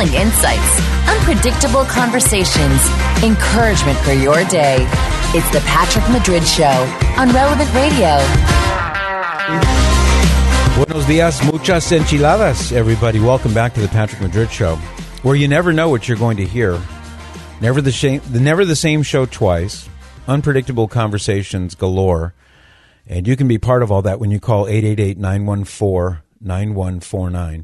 compelling insights, unpredictable conversations, encouragement for your day. It's the Patrick Madrid Show on Relevant Radio. Buenos dias, muchas enchiladas, everybody. Welcome back to the Patrick Madrid Show, where you never know what you're going to hear. Never the same show twice. Unpredictable conversations galore. And you can be part of all that when you call 888-914-9149.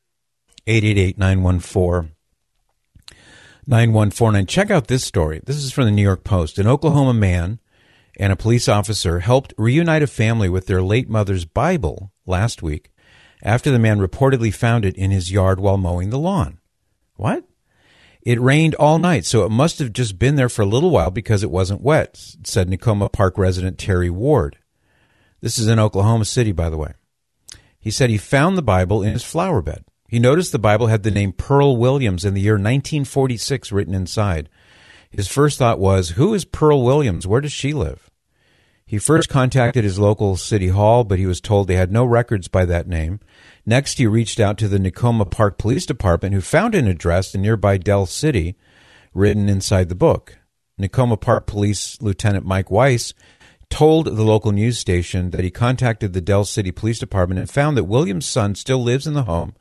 888-914-9149. Check out this story. This is from the New York Post. An Oklahoma man and a police officer helped reunite a family with their late mother's Bible last week after the man reportedly found it in his yard while mowing the lawn. What? It rained all night, so it must have just been there for a little while because it wasn't wet, said Nakoma Park resident Terry Ward. This is in Oklahoma City, by the way. He said he found the Bible in his flower bed. He noticed the Bible had the name Pearl Williams in the year 1946 written inside. His first thought was, who is Pearl Williams? Where does she live? He first contacted his local city hall, but he was told they had no records by that name. Next, he reached out to the Nakoma Park Police Department, who found an address in nearby Dell City written inside the book. Nakoma Park Police Lieutenant Mike Weiss told the local news station that he contacted the Dell City Police Department and found that Williams' son still lives in the home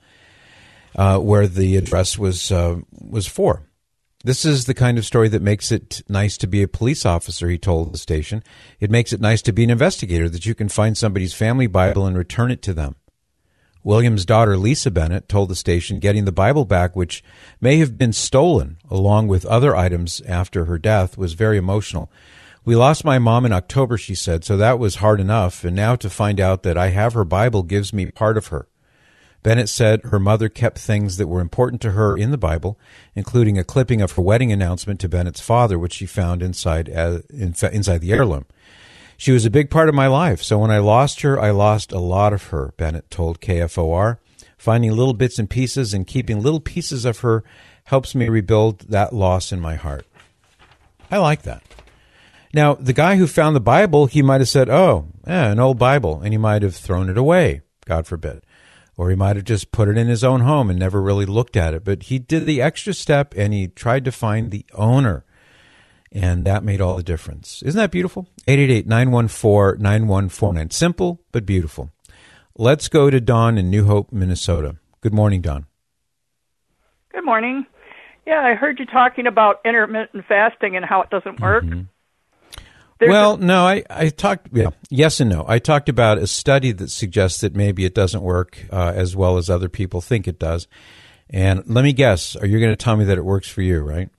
where the address was for. This is the kind of story that makes it nice to be a police officer, he told the station. It makes it nice to be an investigator, that you can find somebody's family Bible and return it to them. Williams' daughter, Lisa Bennett, told the station getting the Bible back, which may have been stolen along with other items after her death, was very emotional. We lost my mom in October, she said, so that was hard enough, and now to find out that I have her Bible gives me part of her. Bennett said her mother kept things that were important to her in the Bible, including a clipping of her wedding announcement to Bennett's father, which she found inside the heirloom. She was a big part of my life, so when I lost her, I lost a lot of her, Bennett told KFOR. Finding little bits and pieces and keeping little pieces of her helps me rebuild that loss in my heart. I like that. Now, the guy who found the Bible, he might have said, an old Bible, and he might have thrown it away, God forbid. Or he might have just put it in his own home and never really looked at it. But he did the extra step, and he tried to find the owner. And that made all the difference. Isn't that beautiful? 888-914-9149. Simple, but beautiful. Let's go to Dawn in New Hope, Minnesota. Good morning, Dawn. Good morning. Yeah, I heard you talking about intermittent fasting and how it doesn't work. Mm-hmm. I talked, yes and no. I talked about a study that suggests that maybe it doesn't work as well as other people think it does. And let me guess, are you going to tell me that it works for you, right?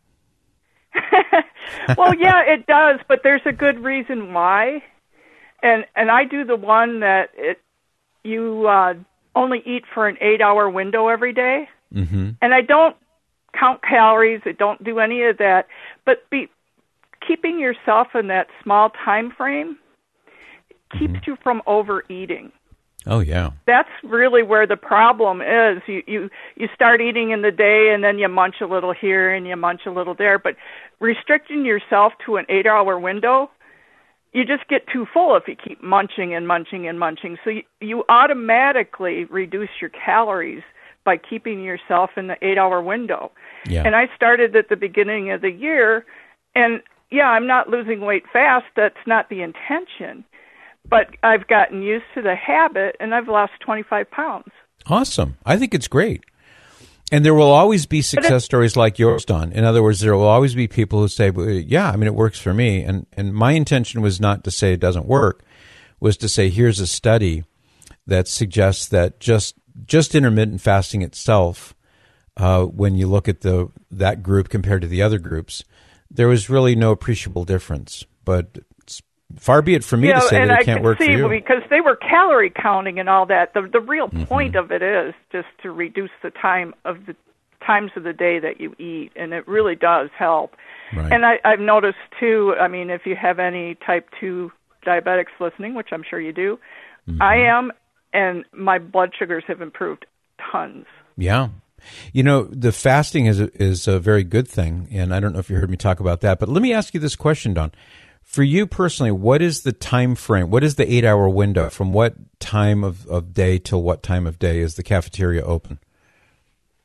Well, yeah, it does, but there's a good reason why. And I do the one that you only eat for an 8-hour window every day. Mm-hmm. And I don't count calories. I don't do any of that. But keeping yourself in that small time frame keeps you from overeating. Oh, yeah. That's really where the problem is. You start eating in the day, and then you munch a little here and you munch a little there. But restricting yourself to an 8-hour window, you just get too full if you keep munching and munching and munching. So you automatically reduce your calories by keeping yourself in the 8-hour window. Yeah. And I started at the beginning of the year, and yeah, I'm not losing weight fast. That's not the intention. But I've gotten used to the habit, and I've lost 25 pounds. Awesome. I think it's great. And there will always be success stories like yours, Don. In other words, there will always be people who say, it works for me. And my intention was not to say it doesn't work, was to say here's a study that suggests that just intermittent fasting itself, when you look at that group compared to the other groups, there was really no appreciable difference. But far be it for me to say that it can't work for you. Because they were calorie counting and all that. The real point of it is just to reduce the times of the day that you eat, and it really does help. Right. And I've noticed, too, if you have any type 2 diabetics listening, which I'm sure you do, I am, and my blood sugars have improved tons. Yeah. The fasting is a very good thing, and I don't know if you heard me talk about that, but let me ask you this question, Don. For you personally, what is the time frame? What is the 8-hour window? From what time of day till what time of day is the cafeteria open?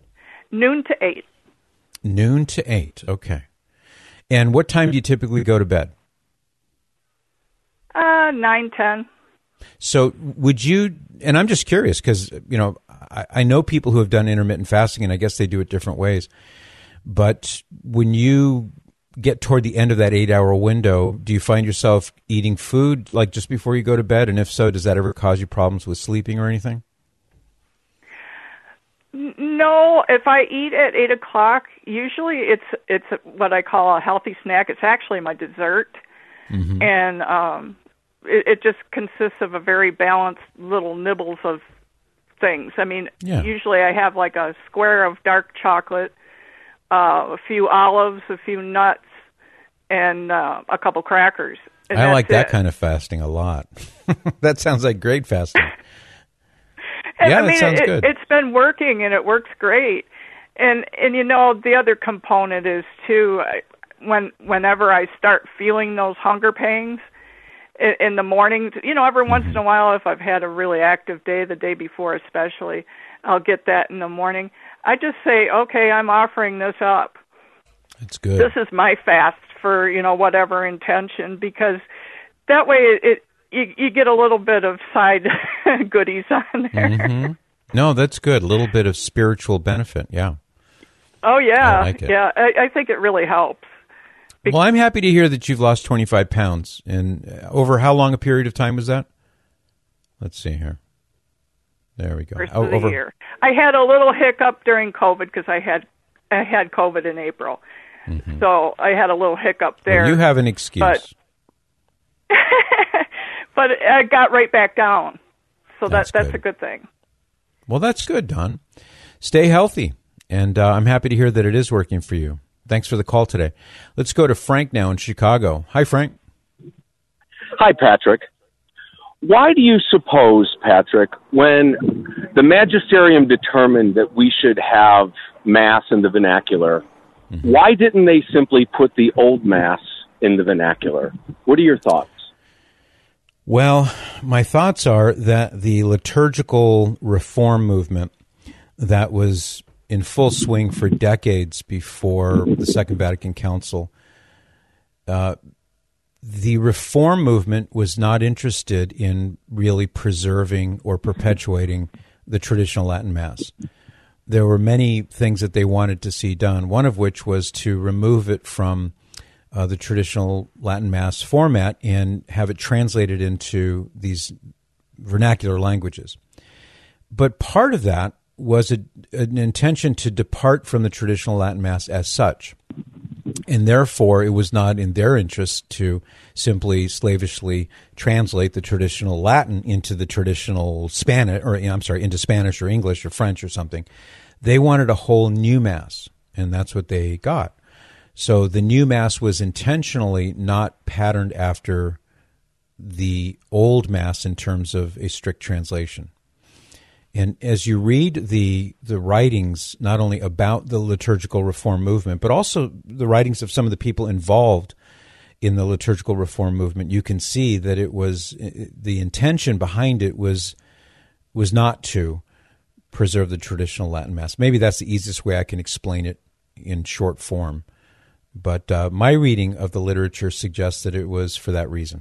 noon to 8. Noon to 8, okay. And what time do you typically go to bed? 9, 10. So would you, and I'm just curious because, I know people who have done intermittent fasting, and I guess they do it different ways. But when you get toward the end of that 8-hour window, do you find yourself eating food like just before you go to bed? And if so, does that ever cause you problems with sleeping or anything? No, if I eat at 8 o'clock, usually it's what I call a healthy snack. It's actually my dessert, and it just consists of a very balanced little nibbles of things. I mean, usually I have like a square of dark chocolate, a few olives, a few nuts, and a couple crackers. And I like that kind of fasting a lot. That sounds like great fasting. That sounds good. It's been working, and it works great. And the other component is, too, whenever I start feeling those hunger pangs in the mornings, every once in a while, if I've had a really active day, the day before especially, I'll get that in the morning. I just say, okay, I'm offering this up. That's good. This is my fast for, whatever intention, because that way you get a little bit of side goodies on there. No, that's good. A little bit of spiritual benefit, yeah. Oh, yeah. I like it. Yeah, I think it really helps. Well, I'm happy to hear that you've lost 25 pounds. And over how long a period of time was that? Let's see here. There we go. First of the year. I had a little hiccup during COVID because I had COVID in April. So I had a little hiccup there. Well, you have an excuse. But I got right back down. So that's a good thing. Well, that's good, Don. Stay healthy. And I'm happy to hear that it is working for you. Thanks for the call today. Let's go to Frank now in Chicago. Hi, Frank. Hi, Patrick. Why do you suppose, Patrick, when the magisterium determined that we should have Mass in the vernacular, why didn't they simply put the old Mass in the vernacular? What are your thoughts? Well, my thoughts are that the liturgical reform movement that was in full swing for decades before the Second Vatican Council, the reform movement was not interested in really preserving or perpetuating the traditional Latin Mass. There were many things that they wanted to see done, one of which was to remove it from the traditional Latin Mass format and have it translated into these vernacular languages. But part of that was an intention to depart from the traditional Latin Mass as such. And therefore, it was not in their interest to simply slavishly translate the traditional Latin into the traditional Spanish, into Spanish or English or French or something. They wanted a whole new Mass, and that's what they got. So the new Mass was intentionally not patterned after the old Mass in terms of a strict translation. And as you read the writings, not only about the liturgical reform movement, but also the writings of some of the people involved in the liturgical reform movement, you can see that it was the intention behind it was not to preserve the traditional Latin Mass. Maybe that's the easiest way I can explain it in short form. But my reading of the literature suggests that it was for that reason.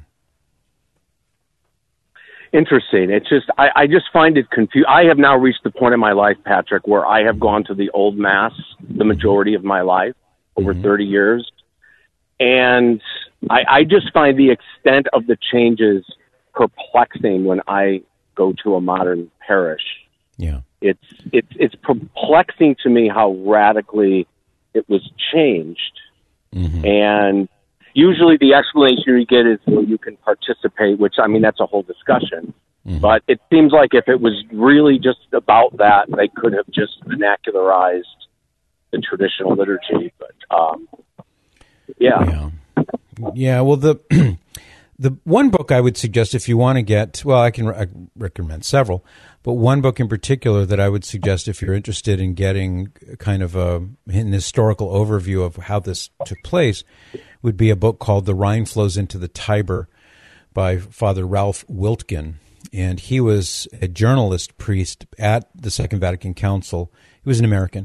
Interesting. It's just, I just find it confusing. I have now reached the point in my life, Patrick, where I have gone to the old Mass the majority of my life, over 30 years. And I just find the extent of the changes perplexing when I go to a modern parish. Yeah. It's perplexing to me how radically it was changed. And usually the explanation you get is, well, you can participate, which, I mean, that's a whole discussion. But it seems like if it was really just about that, they could have just vernacularized the traditional liturgy. But, yeah. Well, the one book I would suggest if you want to get, well, I recommend several, but one book in particular that I would suggest if you're interested in getting kind of an historical overview of how this took place would be a book called The Rhine Flows into the Tiber by Father Ralph Wiltgen. And he was a journalist priest at the Second Vatican Council. He was an American.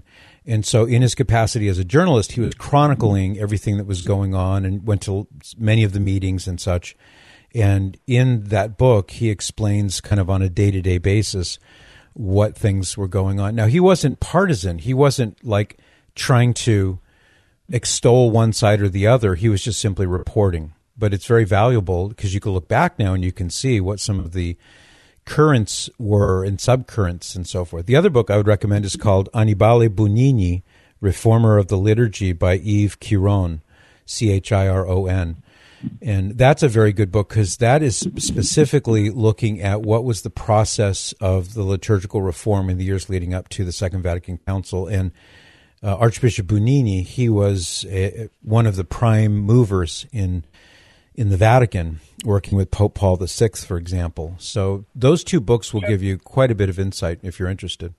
And so in his capacity as a journalist, he was chronicling everything that was going on and went to many of the meetings and such. And in that book, he explains kind of on a day-to-day basis what things were going on. Now, he wasn't partisan. He wasn't like trying to extol one side or the other. He was just simply reporting. But it's very valuable because you can look back now and you can see what some of the currents were and subcurrents and so forth. The other book I would recommend is called Annibale Bugnini, Reformer of the Liturgy by Yves Chiron, Chiron. And that's a very good book because that is specifically looking at what was the process of the liturgical reform in the years leading up to the Second Vatican Council. And Archbishop Bugnini, he was one of the prime movers in the Vatican, working with Pope Paul VI, for example. So those two books will give you quite a bit of insight if you're interested.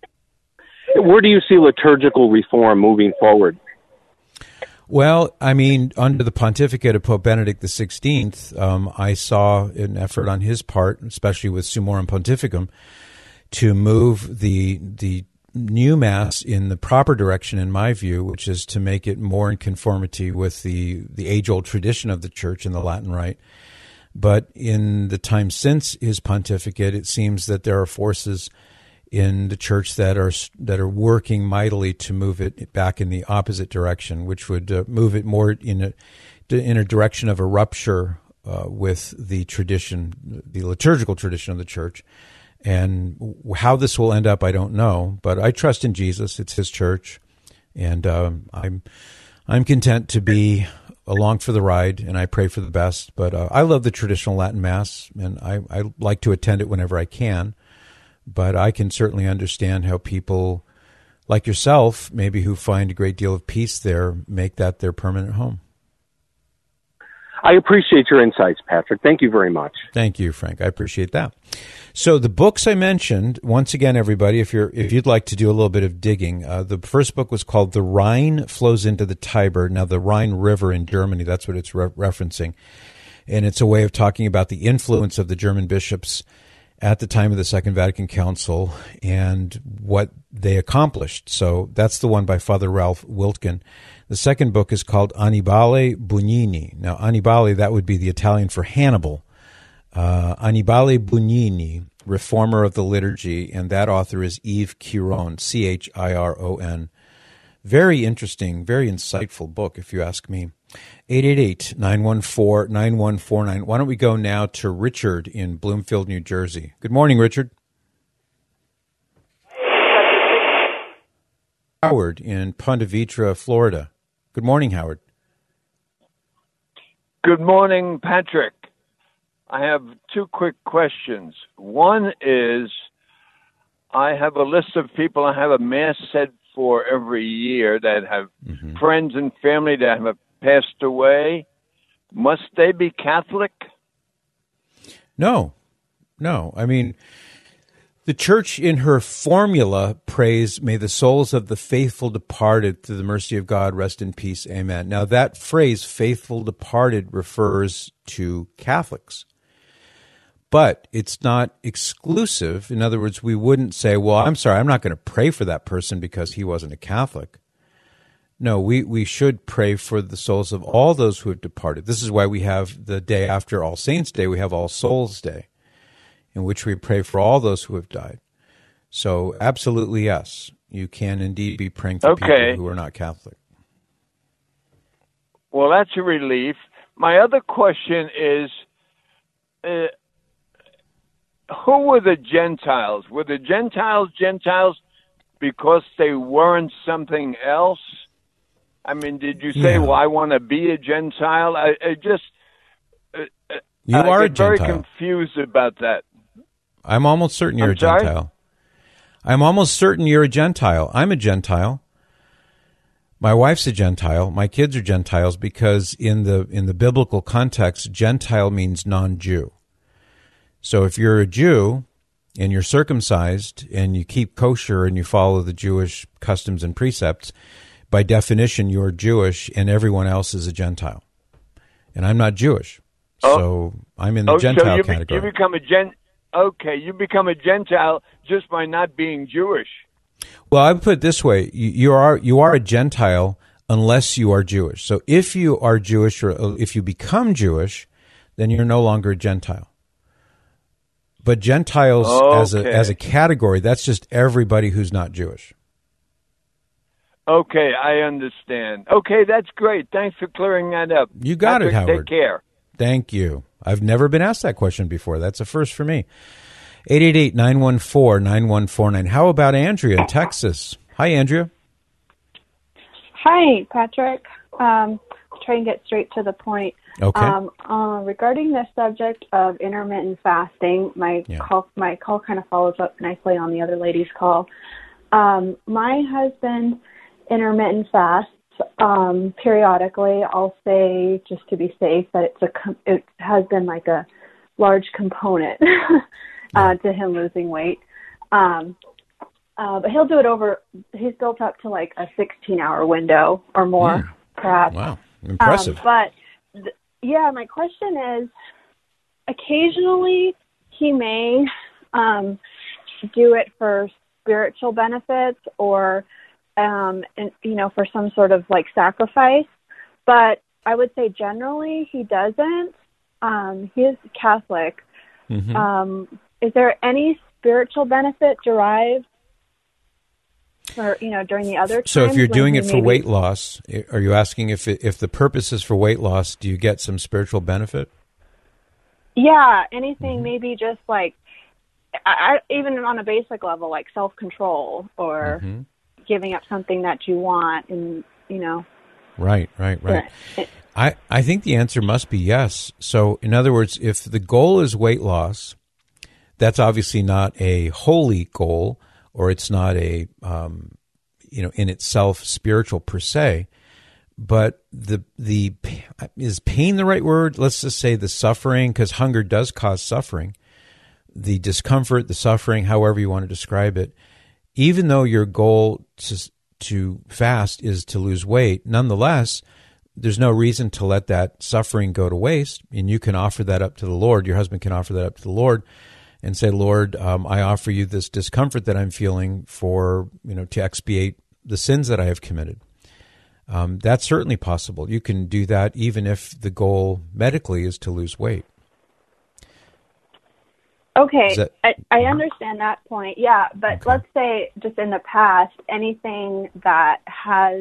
Where do you see liturgical reform moving forward? Well, I mean, under the pontificate of Pope Benedict XVI, I saw an effort on his part, especially with Summorum Pontificum, to move the new Mass in the proper direction, in my view, which is to make it more in conformity with the age-old tradition of the Church in the Latin Rite. But in the time since his pontificate, it seems that there are forces in the Church that are working mightily to move it back in the opposite direction, which would move it more in a direction of a rupture with the tradition, the liturgical tradition of the Church. And how this will end up, I don't know, but I trust in Jesus. It's his church, and I'm content to be along for the ride, and I pray for the best. But I love the traditional Latin Mass, and I like to attend it whenever I can. But I can certainly understand how people like yourself, maybe who find a great deal of peace there, make that their permanent home. I appreciate your insights, Patrick. Thank you very much. Thank you, Frank. I appreciate that. So the books I mentioned, once again, everybody, if you'd like to do a little bit of digging, the first book was called The Rhine Flows into the Tiber. Now, the Rhine River in Germany, that's what it's referencing. And it's a way of talking about the influence of the German bishops at the time of the Second Vatican Council and what they accomplished. So that's the one by Father Ralph Wiltgen. The second book is called Annibale Bugnini. Now, Annibale, that would be the Italian for Hannibal. Annibale Bugnini, Reformer of the Liturgy, and that author is Yves Chiron, Chiron. Very interesting, very insightful book, if you ask me. 888-914-9149. Why don't we go now to Richard in Bloomfield, New Jersey. Good morning, Richard. Howard in Ponte Vedra, Florida. Good morning, Howard. Good morning, Patrick. I have two quick questions. One is, I have a list of people I have a mass said for every year that have friends and family that have passed away. Must they be Catholic? No. I mean, the Church in her formula prays, "May the souls of the faithful departed through the mercy of God rest in peace. Amen." Now, that phrase, faithful departed, refers to Catholics. But it's not exclusive. In other words, we wouldn't say, well, I'm sorry, I'm not going to pray for that person because he wasn't a Catholic. No, we should pray for the souls of all those who have departed. This is why we have the day after All Saints' Day, we have All Souls' Day, in which we pray for all those who have died. So absolutely, yes, you can indeed be praying for people who are not Catholic. Well, that's a relief. My other question is, who were the Gentiles? Were the Gentiles because they weren't something else? I mean, did you say, well, I want to be a Gentile? I are a Gentile. Very confused about that. I'm almost certain you're a Gentile. I'm almost certain you're a Gentile. I'm a Gentile. My wife's a Gentile. My kids are Gentiles because in the biblical context, Gentile means non-Jew. So if you're a Jew and you're circumcised and you keep kosher and you follow the Jewish customs and precepts, by definition, you're Jewish and everyone else is a Gentile. And I'm not Jewish. So I'm in the Gentile category. You become a Gentile just by not being Jewish. Well, I would put it this way: you are a Gentile unless you are Jewish. So if you are Jewish, or if you become Jewish, then you're no longer a Gentile. But Gentiles as a category, that's just everybody who's not Jewish. Okay, I understand. Okay, that's great. Thanks for clearing that up. You got Patrick, it, Howard. Take care. Thank you. I've never been asked that question before. That's a first for me. 888-914-9149. How about Andrea in Texas? Hi, Andrea. Hi, Patrick. Try and get straight to the point. Okay. Regarding the subject of intermittent fasting, my call kind of follows up nicely on the other lady's call. My husband intermittent fasts periodically. I'll say, just to be safe, that it has been like a large component to him losing weight. But he'll do it he's built up to like a 16-hour window or more, perhaps. Wow, impressive. My question is, occasionally he may do it for spiritual benefits or, for some sort of like sacrifice. But I would say generally he doesn't. He is Catholic. Mm-hmm. Is there any spiritual benefit derived during the other times? So if you're doing it for weight loss, are you asking if the purpose is for weight loss, do you get some spiritual benefit? Yeah, anything, maybe just like, even on a basic level, like self-control or giving up something that you want, and Right. I think the answer must be yes. So in other words, if the goal is weight loss, that's obviously not a holy goal, or it's not a, in itself spiritual per se. But is pain the right word? Let's just say the suffering, because hunger does cause suffering. The discomfort, the suffering, however you want to describe it. Even though your goal to fast is to lose weight, nonetheless, there's no reason to let that suffering go to waste. And you can offer that up to the Lord. Your husband can offer that up to the Lord and say, Lord, I offer you this discomfort that I'm feeling for, to expiate the sins that I have committed. That's certainly possible. You can do that even if the goal medically is to lose weight. Okay, I understand that point. Yeah, but let's say just in the past, anything that has,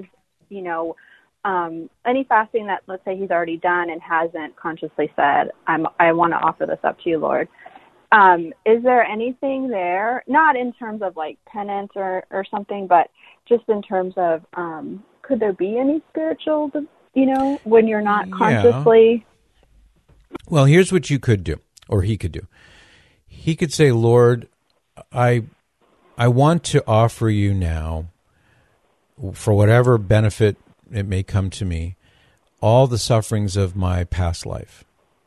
any fasting that, let's say, he's already done and hasn't consciously said, I want to offer this up to you, Lord. Is there anything there, not in terms of like penance or something, but just in terms of, could there be any spiritual, when you're not consciously? Yeah. Well, here's what you could do, or he could do. He could say, Lord, I want to offer you now, for whatever benefit it may come to me, all the sufferings of my past life.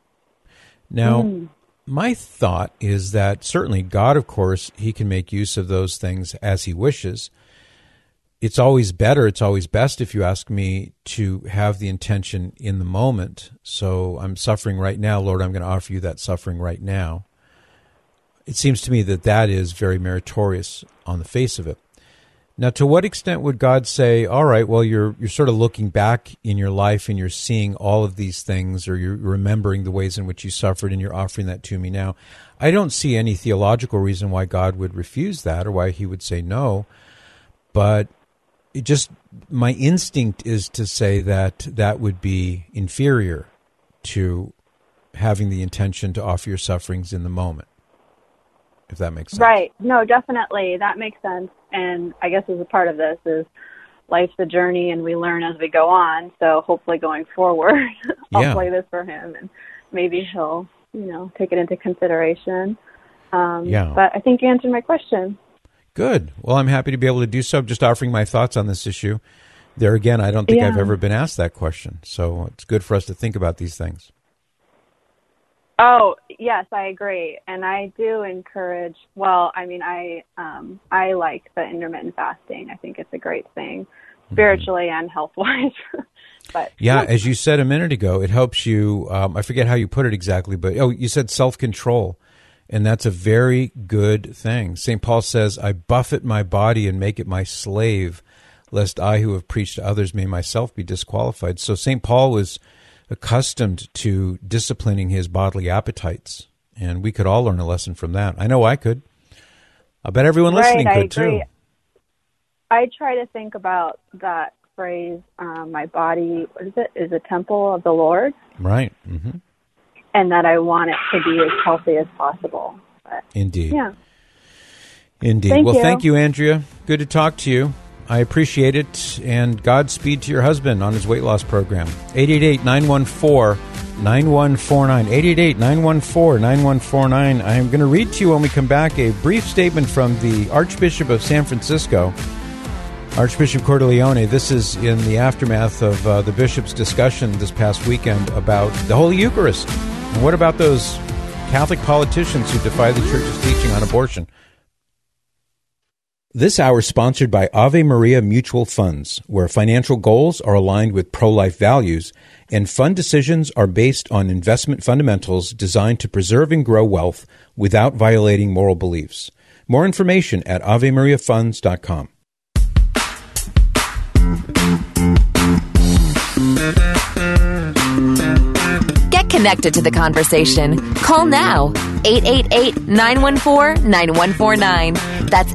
Now, my thought is that certainly God, of course, he can make use of those things as he wishes. It's always better, it's always best, if you ask me, to have the intention in the moment. So I'm suffering right now, Lord, I'm going to offer you that suffering right now. It seems to me that is very meritorious on the face of it. Now, to what extent would God say, all right, well, you're sort of looking back in your life and you're seeing all of these things, or you're remembering the ways in which you suffered and you're offering that to me now? I don't see any theological reason why God would refuse that or why he would say no. But my instinct is to say that would be inferior to having the intention to offer your sufferings in the moment, if that makes sense. Right. No, definitely. That makes sense. And I guess as a part of this is life's a journey and we learn as we go on. So hopefully going forward, I'll play this for him and maybe he'll, take it into consideration. But I think you answered my question. Good. Well, I'm happy to be able to do so. I'm just offering my thoughts on this issue. There again, I don't think I've ever been asked that question. So it's good for us to think about these things. Oh, yes, I agree. And I do encourage, I like the intermittent fasting. I think it's a great thing, spiritually and health-wise. But as you said a minute ago, it helps you, I forget how you put it exactly, but you said self-control. And that's a very good thing. St. Paul says, I buffet my body and make it my slave, lest I who have preached to others may myself be disqualified. So St. Paul was accustomed to disciplining his bodily appetites, and we could all learn a lesson from that. I know I could. I bet everyone listening could too. I try to think about that phrase, my body, what is it? Is a temple of the Lord. Right. Mm-hmm. And that I want it to be as healthy as possible. But, indeed. Yeah. Indeed. Thank you, Andrea. Good to talk to you. I appreciate it, and Godspeed to your husband on his weight loss program. 888-914-9149. 888-914-9149. I am going to read to you when we come back a brief statement from the Archbishop of San Francisco, Archbishop Cordileone. This is in the aftermath of the bishop's discussion this past weekend about the Holy Eucharist. And what about those Catholic politicians who defy the Church's teaching on abortion? This hour is sponsored by Ave Maria Mutual Funds, where financial goals are aligned with pro-life values, and fund decisions are based on investment fundamentals designed to preserve and grow wealth without violating moral beliefs. More information at AveMariaFunds.com. Get connected to the conversation. Call now. 888-914-9149. That's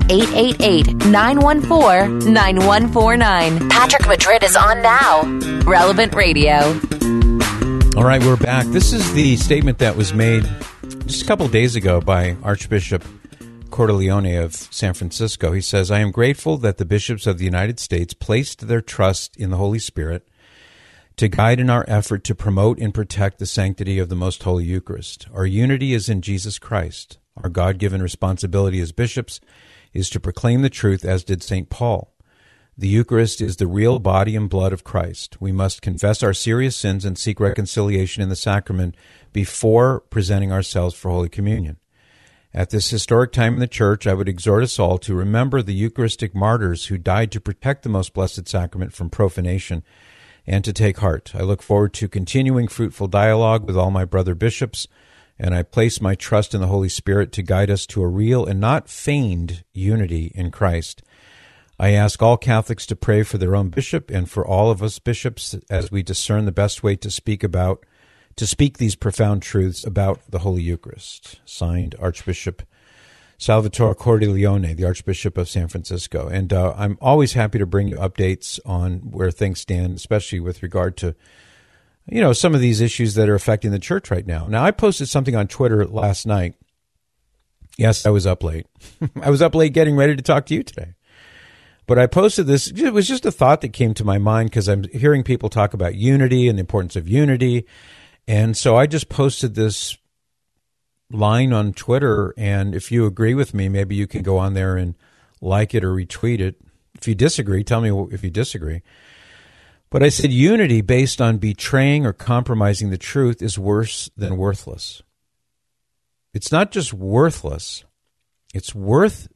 888-914-9149. Patrick Madrid is on now. Relevant Radio. All right, we're back. This is the statement that was made just a couple of days ago by Archbishop Cordileone of San Francisco. He says, I am grateful that the bishops of the United States placed their trust in the Holy Spirit to guide in our effort to promote and protect the sanctity of the Most Holy Eucharist. Our unity is in Jesus Christ. Our God-given responsibility as bishops is to proclaim the truth, as did St. Paul. The Eucharist is the real body and blood of Christ. We must confess our serious sins and seek reconciliation in the sacrament before presenting ourselves for Holy Communion. At this historic time in the Church, I would exhort us all to remember the Eucharistic martyrs who died to protect the Most Blessed Sacrament from profanation, and to take heart. I look forward to continuing fruitful dialogue with all my brother bishops, and I place my trust in the Holy Spirit to guide us to a real and not feigned unity in Christ. I ask all Catholics to pray for their own bishop and for all of us bishops as we discern the best way to speak these profound truths about the Holy Eucharist. Signed, Archbishop Salvatore Cordileone, the Archbishop of San Francisco. And I'm always happy to bring you updates on where things stand, especially with regard to, some of these issues that are affecting the Church right now. Now, I posted something on Twitter last night. Yes, I was up late. I was up late getting ready to talk to you today. But I posted this. It was just a thought that came to my mind because I'm hearing people talk about unity and the importance of unity. And so I just posted this line on Twitter, and if you agree with me, maybe you can go on there and like it or retweet it. If you disagree, tell me if you disagree. But I said unity based on betraying or compromising the truth is worse than worthless. It's not just worthless. It's worse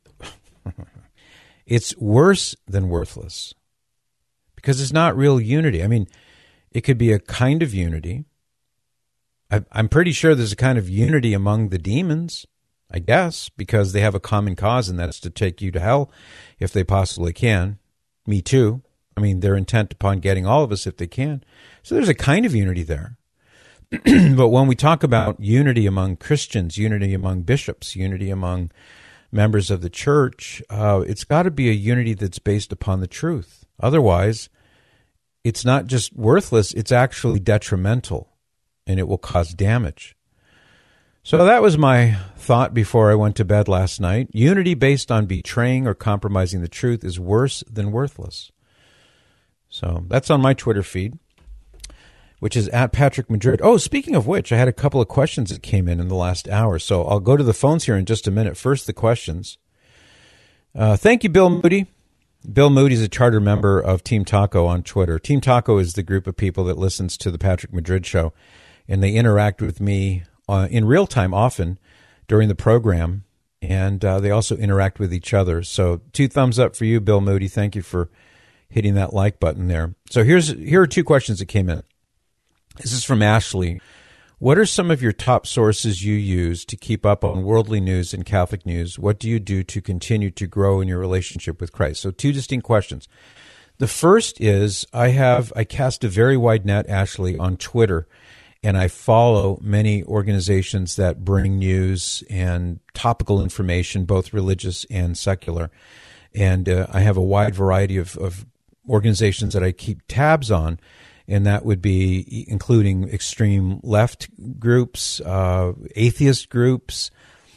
than worthless because it's not real unity. I mean, it could be a kind of unity. I'm pretty sure there's a kind of unity among the demons, I guess, because they have a common cause, and that's to take you to hell if they possibly can. Me too. I mean, they're intent upon getting all of us if they can. So there's a kind of unity there. But when we talk about unity among Christians, unity among bishops, unity among members of the Church, it's got to be a unity that's based upon the truth. Otherwise, it's not just worthless, it's actually detrimental, and it will cause damage. So that was my thought before I went to bed last night. Unity based on betraying or compromising the truth is worse than worthless. So that's on my Twitter feed, which is at Patrick Madrid. Oh, speaking of which, I had a couple of questions that came in the last hour. So I'll go to the phones here in just a minute. First, the questions. Thank you, Bill Moody. Bill Moody is a charter member of Team Taco on Twitter. Team Taco is the group of people that listens to the Patrick Madrid Show, and they interact with me in real time often during the program, and they also interact with each other. So 2 thumbs up for you, Bill Moody. Thank you for hitting that like button there. So here are 2 questions that came in. This is from Ashley. What are some of your top sources you use to keep up on worldly news and Catholic news? What do you do to continue to grow in your relationship with Christ? So 2 distinct questions. The first is I cast a very wide net, Ashley, on Twitter, and I follow many organizations that bring news and topical information, both religious and secular. And I have a wide variety of organizations that I keep tabs on, and that would be including extreme left groups, atheist groups,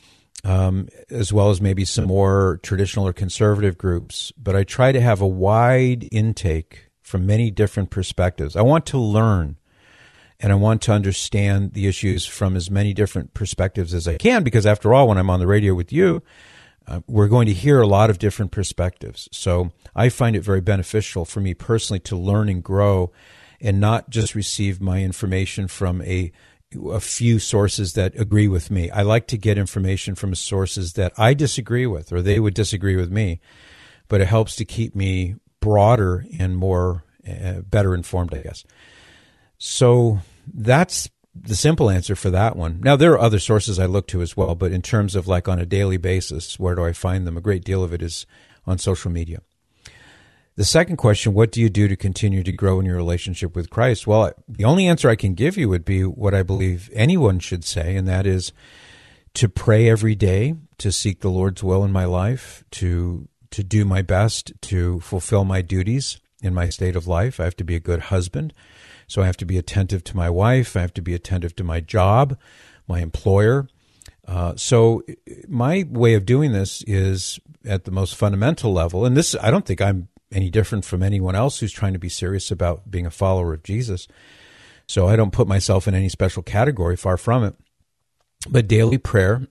as well as maybe some more traditional or conservative groups. But I try to have a wide intake from many different perspectives. I want to learn, and I want to understand the issues from as many different perspectives as I can, because after all, when I'm on the radio with you, we're going to hear a lot of different perspectives. So I find it very beneficial for me personally to learn and grow and not just receive my information from a few sources that agree with me. I like to get information from sources that I disagree with, or they would disagree with me, but it helps to keep me broader and more better informed, I guess. So that's the simple answer for that one. Now, there are other sources I look to as well, but in terms of like on a daily basis, where do I find them? A great deal of it is on social media. The second question, what do you do to continue to grow in your relationship with Christ? Well, the only answer I can give you would be what I believe anyone should say, and that is to pray every day, to seek the Lord's will in my life, to do my best to fulfill my duties in my state of life. I have to be a good husband, so I have to be attentive to my wife. I have to be attentive to my job, my employer. So my way of doing this is at the most fundamental level, and this, I don't think I'm any different from anyone else who's trying to be serious about being a follower of Jesus. So I don't put myself in any special category, far from it. But daily prayer,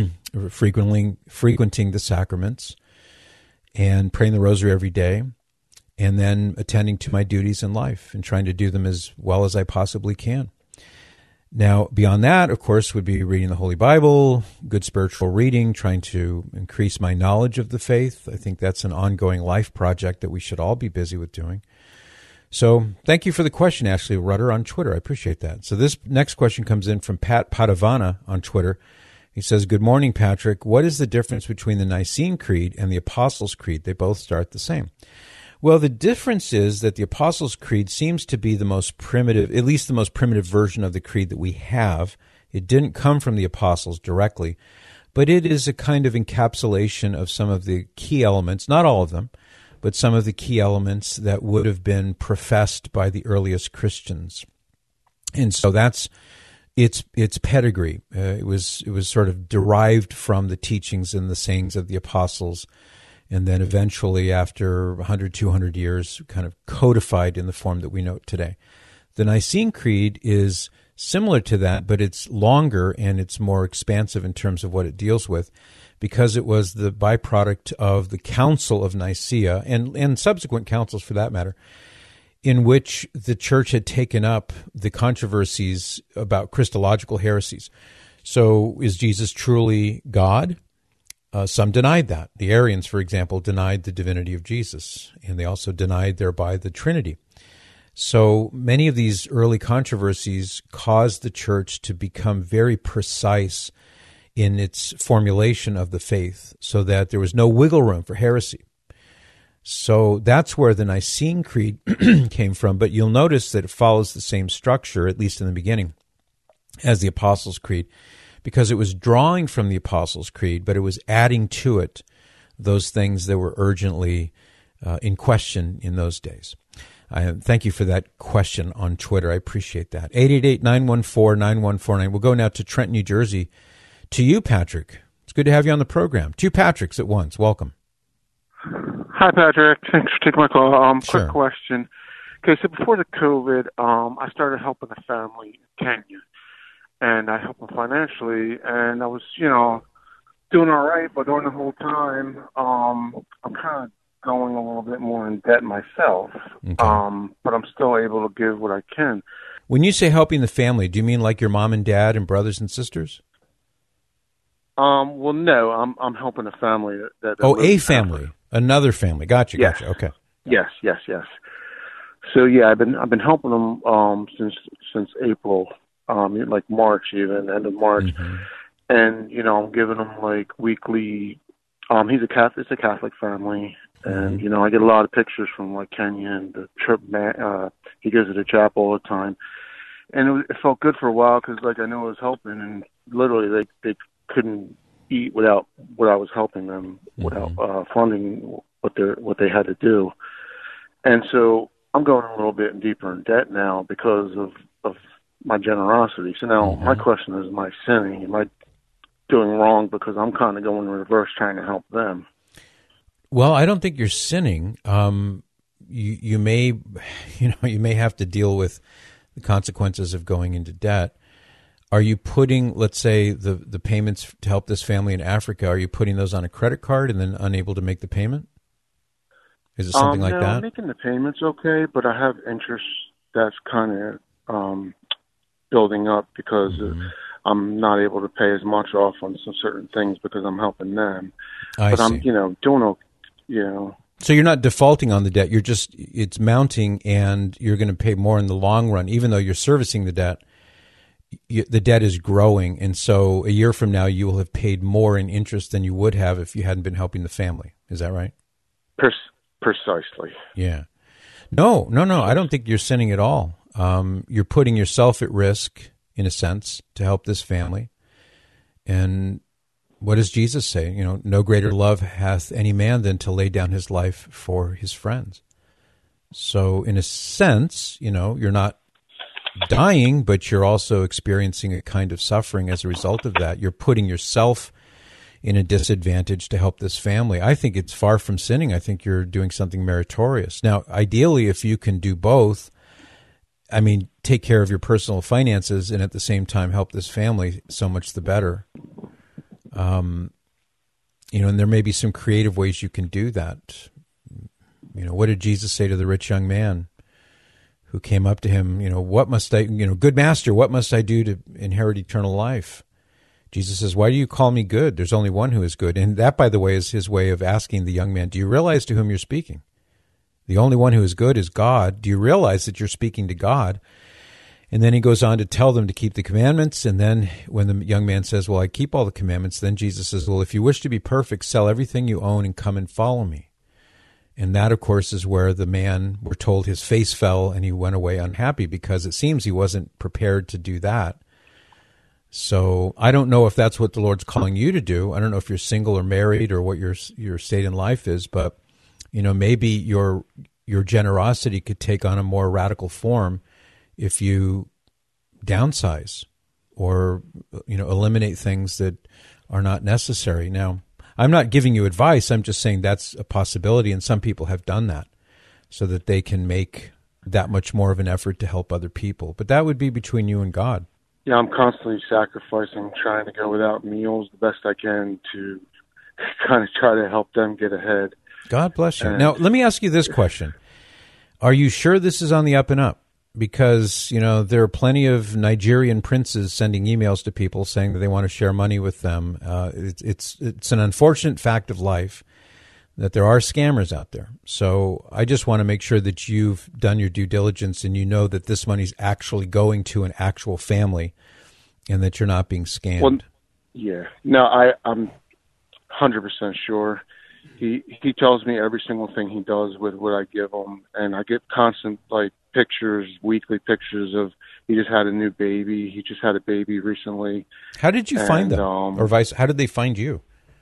frequenting the sacraments, and praying the rosary every day, and then attending to my duties in life and trying to do them as well as I possibly can. Now, beyond that, of course, would be reading the Holy Bible, good spiritual reading, trying to increase my knowledge of the faith. I think that's an ongoing life project that we should all be busy with doing. So thank you for the question, Ashley Rudder, on Twitter. I appreciate that. So this next question comes in from Pat Padavana on Twitter. He says, "Good morning, Patrick. What is the difference between the Nicene Creed and the Apostles' Creed? They both start the same." Well, the difference is that the Apostles' Creed seems to be the most primitive, at least the most primitive version of the creed that we have. It didn't come from the apostles directly, but it is a kind of encapsulation of some of the key elements, not all of them, but some of the key elements that would have been professed by the earliest Christians. And so that's its pedigree. It was sort of derived from the teachings and the sayings of the apostles, and then eventually, after 100, 200 years, kind of codified in the form that we know it today. The Nicene Creed is similar to that, but it's longer and it's more expansive in terms of what it deals with, because it was the byproduct of the Council of Nicaea, and subsequent councils for that matter, in which the church had taken up the controversies about Christological heresies. So, is Jesus truly God? Some denied that. The Arians, for example, denied the divinity of Jesus, and they also denied thereby the Trinity. So many of these early controversies caused the church to become very precise in its formulation of the faith, so that there was no wiggle room for heresy. So that's where the Nicene Creed came from, but you'll notice that it follows the same structure, at least in the beginning, as the Apostles' Creed, because it was drawing from the Apostles' Creed, but it was adding to it those things that were urgently in question in those days. Thank you for that question on Twitter. I appreciate that. 888-914-9149. We'll go now to Trenton, New Jersey. To you, Patrick. It's good to have you on the program. Two Patricks at once. Welcome. Hi, Patrick. Thanks for taking my call. Sure. Quick question. Okay, so before the COVID, I started helping a family in Kenya. And I helped them financially, and I was, doing all right. But during the whole time, I'm kind of going a little bit more in debt myself. Okay. But I'm still able to give what I can. When you say helping the family, do you mean like your mom and dad and brothers and sisters? Well, no, I'm helping a family that a family, another family. Gotcha. Yes. Gotcha. Okay. Yes. So yeah, I've been helping them since April like March, even end of March. And, you know, I'm giving them like weekly, he's a Catholic, it's a Catholic family. And, you know, I get a lot of pictures from like Kenya and the trip, he goes to the chapel all the time. And it felt good for a while because like I knew I was helping, and literally they couldn't eat without what I was helping them, without funding what they had to do. And so I'm going a little bit deeper in debt now because of my generosity. So now my question is, am I sinning? Am I doing wrong because I'm kind of going in reverse trying to help them? Well, I don't think you're sinning. You may have to deal with the consequences of going into debt. Are you putting, let's say, the payments to help this family in Africa, are you putting those on a credit card and then unable to make the payment? Is it something like that? I'm making the payments okay, but I have interest that's kind of building up because I'm not able to pay as much off on some certain things because I'm helping them. I see. I'm, doing okay, So you're not defaulting on the debt. You're just, it's mounting and you're going to pay more in the long run, even though you're servicing the debt. The debt is growing. And so a year from now, you will have paid more in interest than you would have if you hadn't been helping the family. Is that right? Precisely. Yeah. No. I don't think you're sinning at all. You're putting yourself at risk, in a sense, to help this family. And what does Jesus say? No greater love hath any man than to lay down his life for his friends. So in a sense, you're not dying, but you're also experiencing a kind of suffering as a result of that. You're putting yourself in a disadvantage to help this family. I think it's far from sinning. I think you're doing something meritorious. Now, ideally, if you can do both, take care of your personal finances and at the same time help this family, so much the better. And there may be some creative ways you can do that. What did Jesus say to the rich young man who came up to him? What must I, good master, what must I do to inherit eternal life? Jesus says, why do you call me good? There's only one who is good. And that, by the way, is his way of asking the young man, do you realize to whom you're speaking? The only one who is good is God. Do you realize that you're speaking to God? And then he goes on to tell them to keep the commandments. And then when the young man says, well, I keep all the commandments, then Jesus says, well, if you wish to be perfect, sell everything you own and come and follow me. And that, of course, is where the man, we're told, his face fell and he went away unhappy because it seems he wasn't prepared to do that. So I don't know if that's what the Lord's calling you to do. I don't know if you're single or married or what your state in life is, but maybe your generosity could take on a more radical form if you downsize or eliminate things that are not necessary. Now, I'm not giving you advice. I'm just saying that's a possibility, and some people have done that so that they can make that much more of an effort to help other people. But that would be between you and God. Yeah, I'm constantly sacrificing, trying to go without meals the best I can to kind of try to help them get ahead. God bless you. Now, let me ask you this question. Are you sure this is on the up and up? Because, there are plenty of Nigerian princes sending emails to people saying that they want to share money with them. It's an unfortunate fact of life that there are scammers out there. So I just want to make sure that you've done your due diligence and you know that this money's actually going to an actual family and that you're not being scammed. Well, yeah. No, I'm 100% sure. He tells me every single thing he does with what I give him, and I get constant pictures, weekly pictures of he just had a new baby. He just had a baby recently. How did you find them, or how did they find you?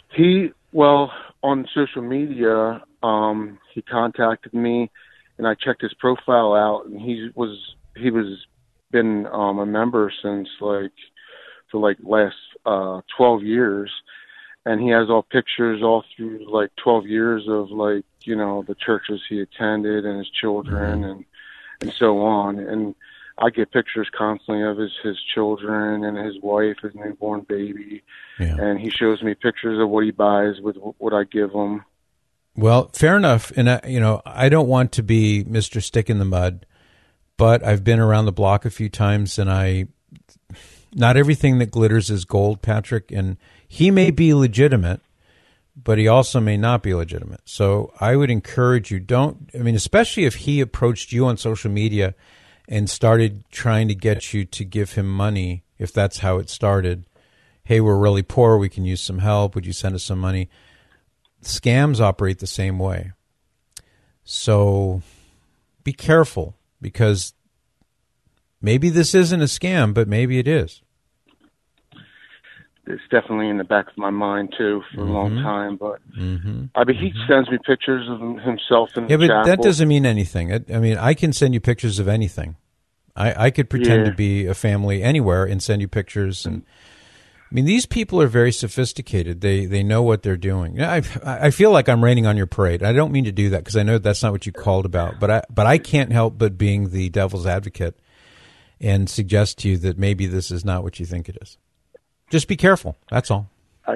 On social media, he contacted me, and I checked his profile out, and he was been a member since for last 12 years. And he has all pictures all through 12 years of the churches he attended and his children and so on. And I get pictures constantly of his children and his wife, his newborn baby. Yeah. And he shows me pictures of what he buys with what I give him. Well, fair enough. And I don't want to be Mr. Stick in the Mud, but I've been around the block a few times, and not everything that glitters is gold, Patrick, and he may be legitimate, but he also may not be legitimate. So I would encourage you, especially if he approached you on social media and started trying to get you to give him money, if that's how it started. Hey, we're really poor. We can use some help. Would you send us some money? Scams operate the same way. So be careful, because maybe this isn't a scam, but maybe it is. It's definitely in the back of my mind, too, for a long time. But I mean, he sends me pictures of himself in the but chapel. That doesn't mean anything. I mean, I can send you pictures of anything. I could pretend to be a family anywhere and send you pictures. And I mean, these people are very sophisticated. They know what they're doing. I feel like I'm raining on your parade. I don't mean to do that, because I know that's not what you called about. But I can't help but being the devil's advocate and suggest to you that maybe this is not what you think it is. Just be careful. That's all. I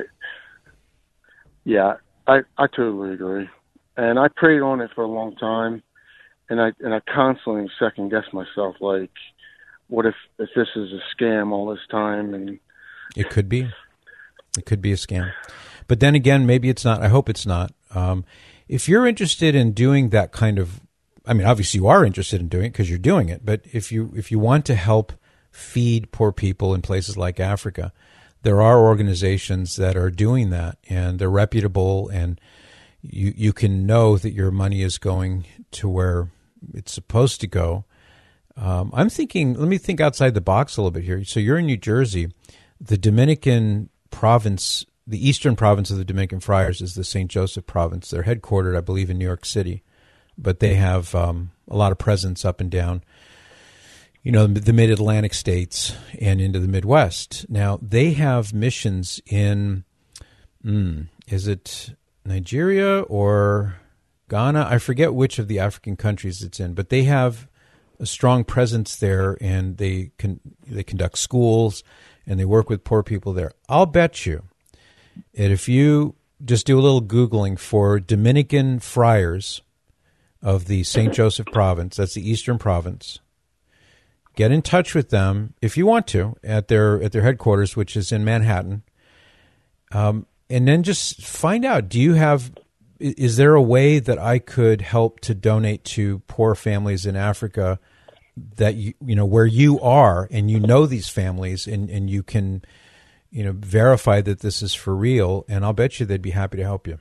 totally agree. And I prayed on it for a long time, and I constantly second guess myself, like, what if this is a scam all this time? And it could be. It could be a scam. But then again, maybe it's not. I hope it's not. If you're interested in doing that kind of, I mean, obviously you are interested in doing it because you're doing it. But if you want to help feed poor people in places like Africa, there are organizations that are doing that, and they're reputable, and you can know that your money is going to where it's supposed to go. I'm thinking, let me think outside the box a little bit here. So you're in New Jersey. The Dominican province, the eastern province of the Dominican Friars, is the St. Joseph province. They're headquartered, I believe, in New York City, but they have a lot of presence up and down, the mid-Atlantic states and into the Midwest. Now, they have missions in, is it Nigeria or Ghana? I forget which of the African countries it's in, but they have a strong presence there, and they conduct schools, and they work with poor people there. I'll bet you that if you just do a little Googling for Dominican Friars of the St. Joseph province, that's the eastern province, get in touch with them if you want to at their headquarters, which is in Manhattan, and then just find out, is there a way that I could help to donate to poor families in Africa that where you are, and these families, and you can verify that this is for real, and I'll bet you they'd be happy to help you.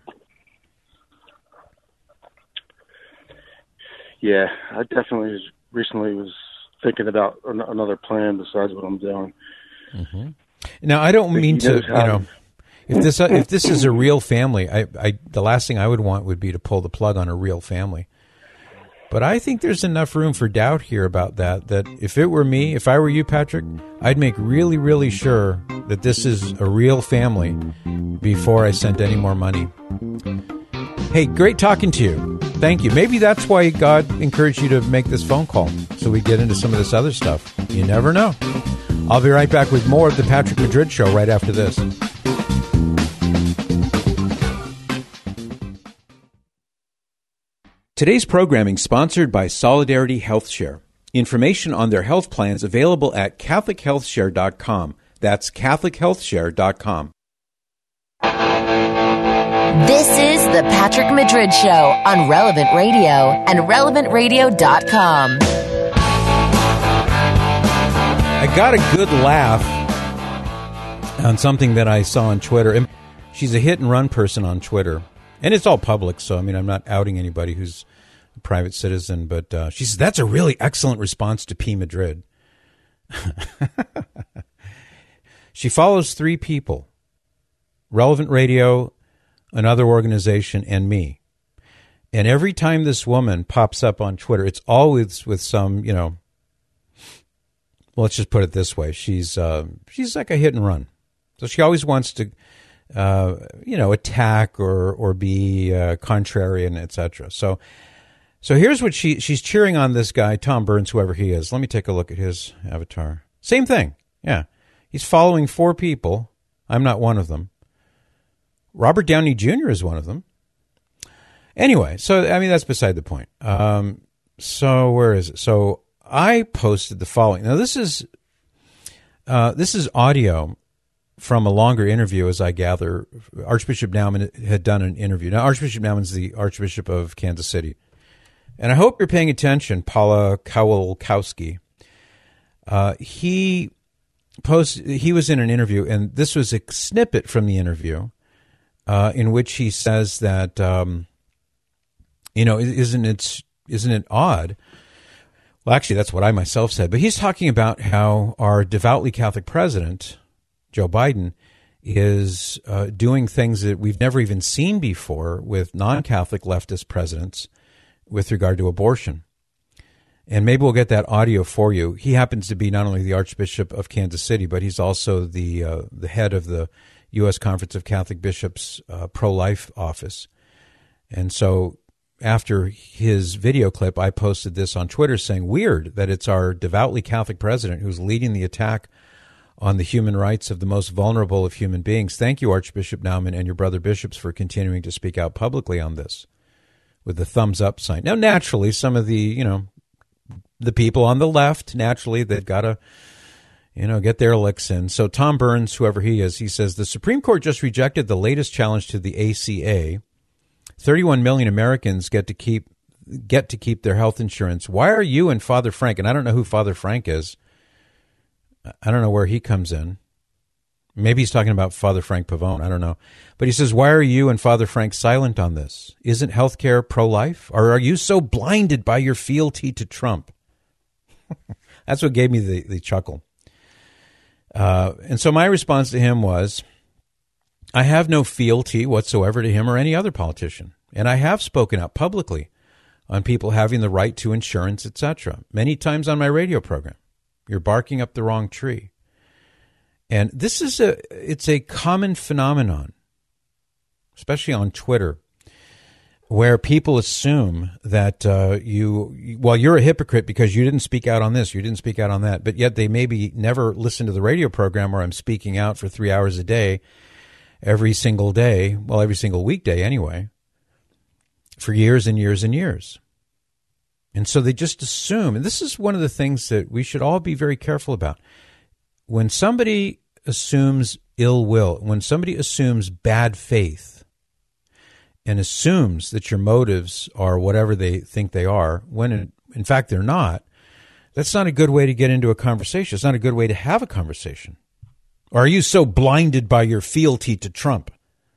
Yeah, I definitely recently was thinking about another plan besides what I'm doing. Mm-hmm. Now, I don't mean to, if this is a real family, the last thing I would want would be to pull the plug on a real family. But I think there's enough room for doubt here about that if it were me, if I were you, Patrick, I'd make really, really sure that this is a real family before I sent any more money. Hey, great talking to you. Thank you. Maybe that's why God encouraged you to make this phone call, so we get into some of this other stuff. You never know. I'll be right back with more of the Patrick Madrid Show right after this. Today's programming sponsored by Solidarity HealthShare. Information on their health plans available at CatholicHealthShare.com. That's CatholicHealthShare.com. This is the Patrick Madrid Show on Relevant Radio and RelevantRadio.com. I got a good laugh on something that I saw on Twitter. And she's a hit-and-run person on Twitter. And it's all public, so, I'm not outing anybody who's a private citizen. But she says, that's a really excellent response to P. Madrid. She follows 3 people: Relevant Radio, another organization, and me. And every time this woman pops up on Twitter, it's always with some, well, let's just put it this way. She's like a hit and run. So she always wants to, attack or be contrarian, etc. So here's what she's cheering on this guy, Tom Burns, whoever he is. Let me take a look at his avatar. Same thing. Yeah. He's following 4 people. I'm not one of them. Robert Downey Jr. is one of them. Anyway, so, that's beside the point. So where is it? So I posted the following. Now, this is audio from a longer interview, as I gather. Archbishop Naumann had done an interview. Now, Archbishop Naumann's the Archbishop of Kansas City. And I hope you're paying attention, Paula Kowalkowski. He was in an interview, and this was a snippet from the interview in which he says that, isn't it odd? Well, actually, that's what I myself said. But he's talking about how our devoutly Catholic president, Joe Biden, is doing things that we've never even seen before with non-Catholic leftist presidents with regard to abortion. And maybe we'll get that audio for you. He happens to be not only the Archbishop of Kansas City, but he's also the head of the U.S. Conference of Catholic Bishops pro-life office. And so after his video clip, I posted this on Twitter saying, weird that it's our devoutly Catholic president who's leading the attack on the human rights of the most vulnerable of human beings. Thank you, Archbishop Naumann and your brother bishops, for continuing to speak out publicly on this with the thumbs up sign. Now, naturally, some of the people on the left, naturally, they've got to, get their licks in. So Tom Burns, whoever he is, he says, the Supreme Court just rejected the latest challenge to the ACA. 31 million Americans get to keep their health insurance. Why are you and Father Frank, and I don't know who Father Frank is, I don't know where he comes in. Maybe he's talking about Father Frank Pavone. I don't know. But he says, why are you and Father Frank silent on this? Isn't healthcare pro-life? Or are you so blinded by your fealty to Trump? That's what gave me the chuckle. And so my response to him was, I have no fealty whatsoever to him or any other politician. And I have spoken out publicly on people having the right to insurance, etc. Many times on my radio program. You're barking up the wrong tree. And this is it's a common phenomenon, especially on Twitter, where people assume that you're a hypocrite because you didn't speak out on this, you didn't speak out on that, but yet they maybe never listen to the radio program where I'm speaking out for 3 hours a day, every single day, well, every single weekday anyway, for years and years and years. And so they just assume, and this is one of the things that we should all be very careful about. When somebody assumes ill will, when somebody assumes bad faith and assumes that your motives are whatever they think they are, when in fact they're not, that's not a good way to get into a conversation. It's not a good way to have a conversation. Or are you so blinded by your fealty to Trump?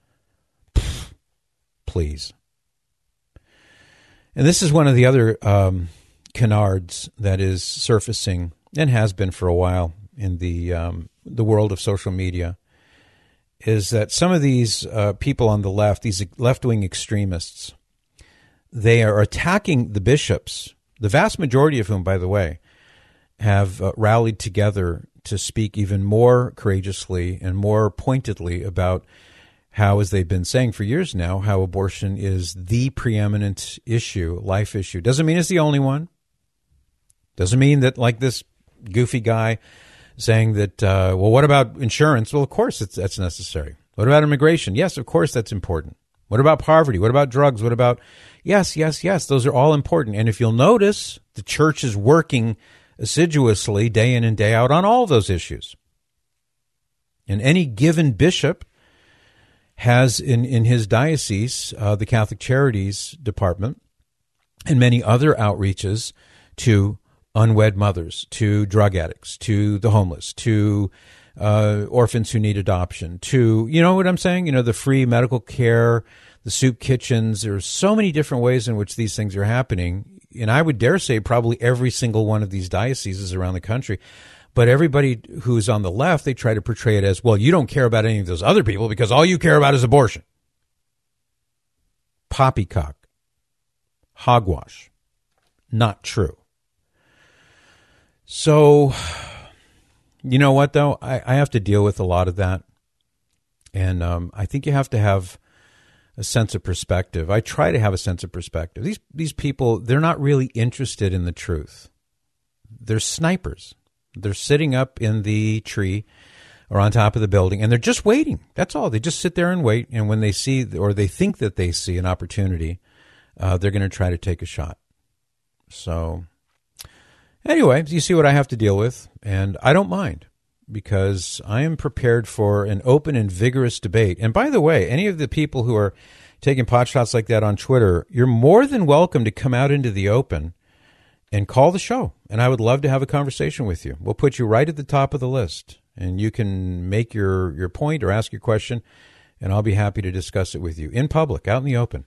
Please. And this is one of the other canards that is surfacing and has been for a while in the world of social media, is that some of these people on the left, these left-wing extremists, they are attacking the bishops, the vast majority of whom, by the way, have rallied together to speak even more courageously and more pointedly about how, as they've been saying for years now, how abortion is the preeminent issue, life issue. Doesn't mean it's the only one. Doesn't mean that, like this goofy guy saying that, well, what about insurance? Well, of course that's necessary. What about immigration? Yes, of course that's important. What about poverty? What about drugs? What about, yes, those are all important. And if you'll notice, the church is working assiduously day in and day out on all those issues. And any given bishop has in his diocese, the Catholic Charities Department, and many other outreaches to unwed mothers, to drug addicts, to the homeless, to orphans who need adoption, to, you know what I'm saying? The free medical care, the soup kitchens. There's so many different ways in which these things are happening. And I would dare say probably every single one of these dioceses around the country. But everybody who's on the left, they try to portray it as, well, you don't care about any of those other people because all you care about is abortion. Poppycock. Hogwash. Not true. So, you know what, though? I have to deal with a lot of that. And I think you have to have a sense of perspective. I try to have a sense of perspective. These people, they're not really interested in the truth. They're snipers. They're sitting up in the tree or on top of the building, and they're just waiting. That's all. They just sit there and wait. And when they see, or they think that they see an opportunity, they're going to try to take a shot. So anyway, you see what I have to deal with, and I don't mind because I am prepared for an open and vigorous debate. And by the way, any of the people who are taking pot shots like that on Twitter, you're more than welcome to come out into the open and call the show. And I would love to have a conversation with you. We'll put you right at the top of the list, and you can make your point or ask your question, and I'll be happy to discuss it with you in public, out in the open.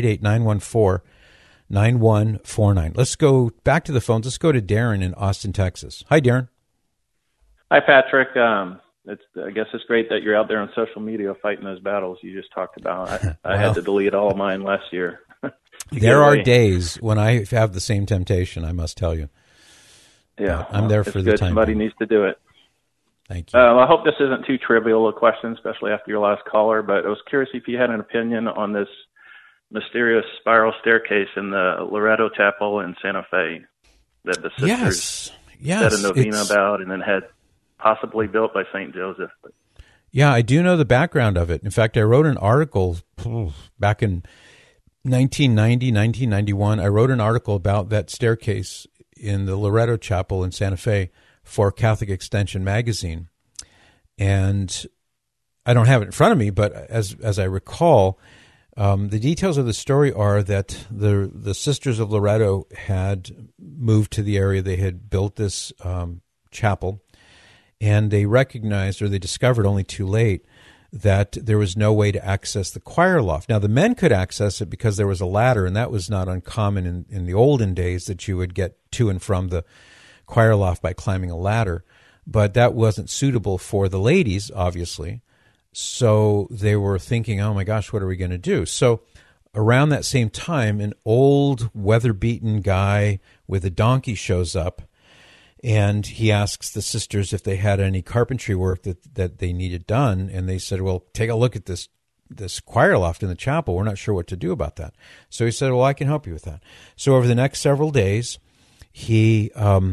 888-914-9149. Let's go back to the phones. Let's go to Darren in Austin, Texas. Hi, Darren. Hi, Patrick. I guess it's great that you're out there on social media fighting those battles you just talked about. I had to delete all of mine last year. There are days when I have the same temptation, I must tell you. Yeah, I'm there for the time. Somebody needs to do it. Thank you. I hope this isn't too trivial a question, especially after your last caller, but I was curious if you had an opinion on this mysterious spiral staircase in the Loretto Chapel in Santa Fe that the sisters said a novena about and then had possibly built by St. Joseph. Yeah, I do know the background of it. In fact, I wrote an article back in 1990, 1991. I wrote an article about that staircase in the Loretto Chapel in Santa Fe for Catholic Extension magazine. And I don't have it in front of me, but as I recall, the details of the story are that the Sisters of Loretto had moved to the area. They had built this chapel, and they recognized, or they discovered only too late, that there was no way to access the choir loft. Now, the men could access it because there was a ladder, and that was not uncommon in the olden days, that you would get to and from the choir loft by climbing a ladder. But that wasn't suitable for the ladies, obviously. So they were thinking, oh my gosh, what are we going to do? So around that same time, an old weather-beaten guy with a donkey shows up, and he asks the sisters if they had any carpentry work that they needed done. And they said, well, take a look at this choir loft in the chapel. We're not sure what to do about that. So he said, well, I can help you with that. So over the next several days, he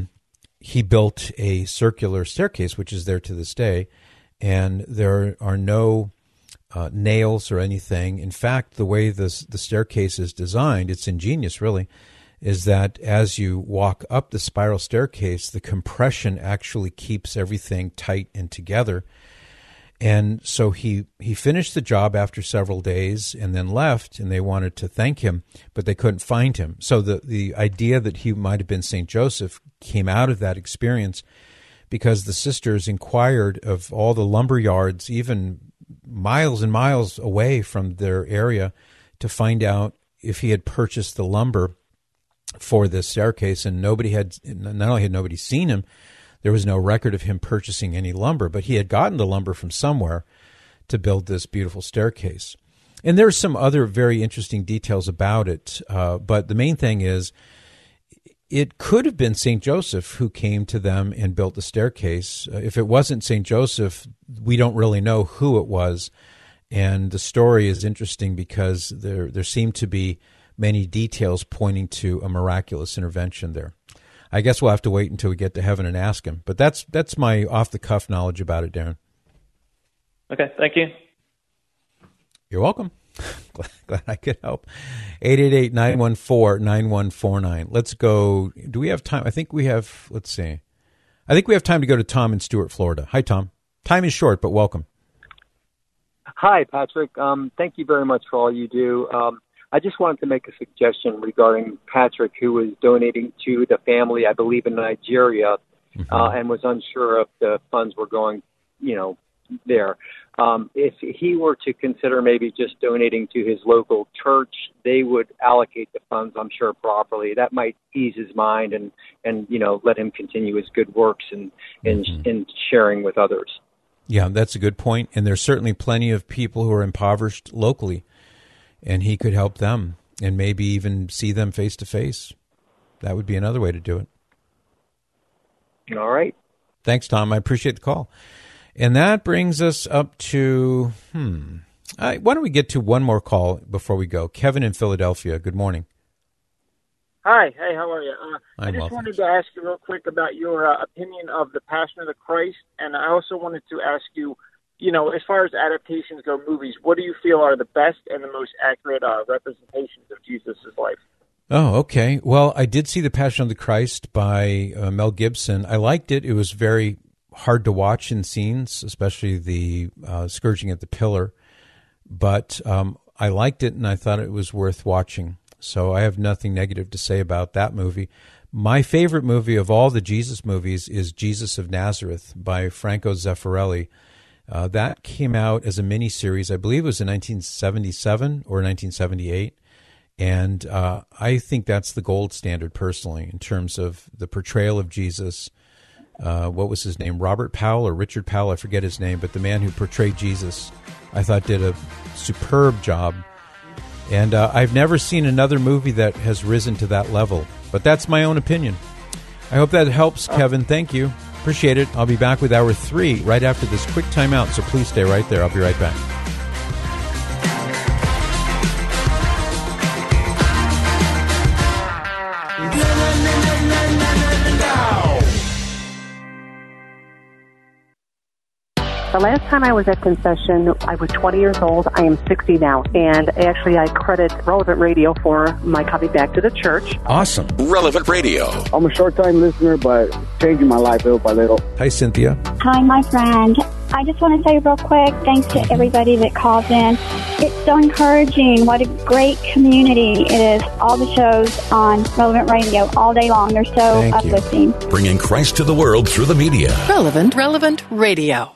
built a circular staircase, which is there to this day. And there are no nails or anything. In fact, the way the staircase is designed, it's ingenious, really, is that as you walk up the spiral staircase, the compression actually keeps everything tight and together. And so he finished the job after several days and then left, and they wanted to thank him, but they couldn't find him. So the idea that he might have been St. Joseph came out of that experience, because the sisters inquired of all the lumber yards, even miles and miles away from their area, to find out if he had purchased the lumber for this staircase. And not only had nobody seen him, there was no record of him purchasing any lumber, but he had gotten the lumber from somewhere to build this beautiful staircase. And there's some other very interesting details about it, but the main thing is, it could have been St. Joseph who came to them and built the staircase. If it wasn't St. Joseph, we don't really know who it was. And the story is interesting because there seem to be many details pointing to a miraculous intervention there. I guess we'll have to wait until we get to heaven and ask him. But that's my off-the-cuff knowledge about it, Darren. Okay, thank you. You're welcome. Glad I could help. 888-914-9149. Let's go. Do we have time? I think we have, let's see. I think we have time to go to Tom in Stuart, Florida. Hi, Tom. Time is short, but welcome. Hi, Patrick. Thank you very much for all you do. I just wanted to make a suggestion regarding Patrick, who was donating to the family, I believe, in Nigeria, and was unsure if the funds were going, there. If he were to consider maybe just donating to his local church, they would allocate the funds, I'm sure, properly. That might ease his mind and let him continue his good works and sharing with others. Yeah, that's a good point. And there's certainly plenty of people who are impoverished locally, and he could help them and maybe even see them face to face. That would be another way to do it. All right. Thanks, Tom. I appreciate the call. And that brings us up to, why don't we get to one more call before we go? Kevin in Philadelphia, good morning. Hi, hey, how are you? I just welcome. wanted to ask you real quick about your opinion of The Passion of the Christ, and I also wanted to ask you, as far as adaptations go, movies, what do you feel are the best and the most accurate representations of Jesus' life? Oh, okay. Well, I did see The Passion of the Christ by Mel Gibson. I liked it. It was very hard to watch in scenes, especially the scourging at the pillar. But I liked it, and I thought it was worth watching. So I have nothing negative to say about that movie. My favorite movie of all the Jesus movies is Jesus of Nazareth by Franco Zeffirelli. That came out as a miniseries. I believe it was in 1977 or 1978. And I think that's the gold standard, personally, in terms of the portrayal of Jesus. What was his name? Robert Powell or Richard Powell? I forget his name. But the man who portrayed Jesus, I thought, did a superb job. And I've never seen another movie that has risen to that level. But that's my own opinion. I hope that helps, Kevin. Thank you. Appreciate it. I'll be back with Hour 3 right after this quick timeout, so please stay right there. I'll be right back. The last time I was at confession, I was 20 years old. I am 60 now. And actually, I credit Relevant Radio for my coming back to the church. Awesome. Relevant Radio. I'm a short-time listener, but changing my life little by little. Hi, Cynthia. Hi, my friend. I just want to say real quick, thanks to everybody that calls in. It's so encouraging. What a great community it is. All the shows on Relevant Radio all day long. They're so uplifting. Bringing Christ to the world through the media. Relevant Radio.